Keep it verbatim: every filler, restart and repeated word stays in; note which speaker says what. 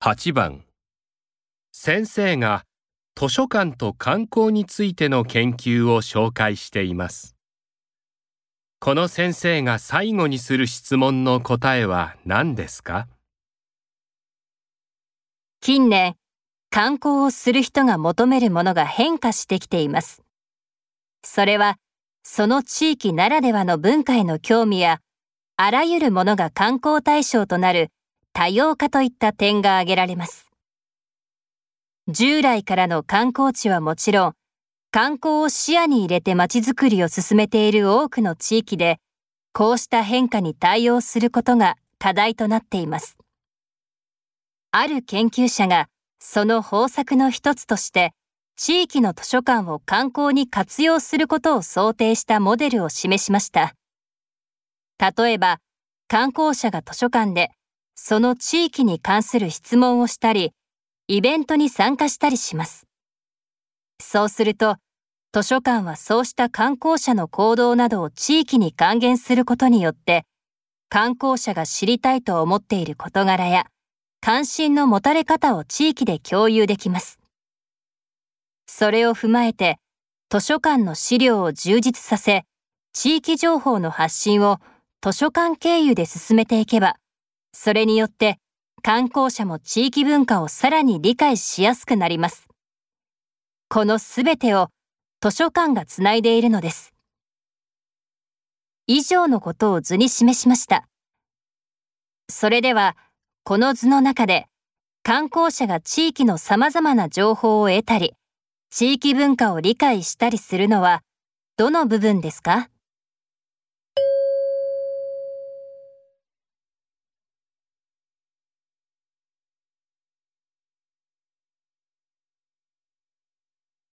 Speaker 1: はちばん、先生が図書館と観光についての研究を紹介しています。この先生が最後にする質問の答えは何ですか？
Speaker 2: 近年、観光をする人が求めるものが変化してきています。それは、その地域ならではの文化への興味や、あらゆるものが観光対象となる多様化といった点が挙げられます。従来からの観光地はもちろん、観光を視野に入れてまちづくりを進めている多くの地域で、こうした変化に対応することが課題となっています。ある研究者が、その方策の一つとして、地域の図書館を観光に活用することを想定したモデルを示しました。例えば、観光者が図書館で、その地域に関する質問をしたり、イベントに参加したりします。そうすると、図書館はそうした観光者の行動などを地域に還元することによって、観光者が知りたいと思っている事柄や、関心の持たれ方を地域で共有できます。それを踏まえて、図書館の資料を充実させ、地域情報の発信を図書館経由で進めていけば、それによって観光者も地域文化をさらに理解しやすくなります。このすべてを図書館がつないでいるのです。以上のことを図に示しました。それでは、この図の中で、観光者が地域の様々な情報を得たり、地域文化を理解したりするのは、どの部分ですか？